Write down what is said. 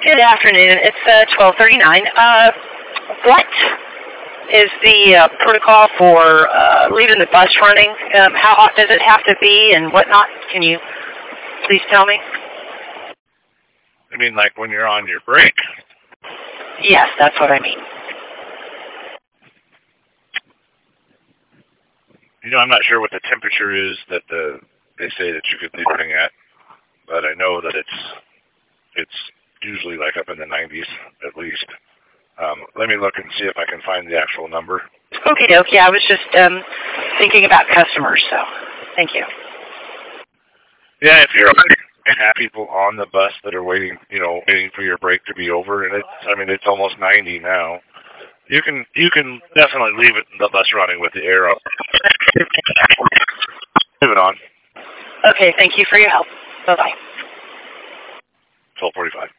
Good afternoon. It's 12:39. What is the protocol for leaving the bus running? How hot does it have to be and whatnot? Can you please tell me? I mean, like when you're on your break? Yes, that's what I mean. You know, I'm not sure what the temperature is that they say that you could leave running at, but I know that it's usually like up in the 90s at least. Let me look and see if I can find the actual number. Okay, doke. Yeah, I was just thinking about customers, so thank you. Yeah, if you're and have people on the bus that are waiting for your break to be over, and it's almost 90 now. You can definitely leave the bus running with the air up. Move it on. Okay, thank you for your help. Bye-bye. 12:45.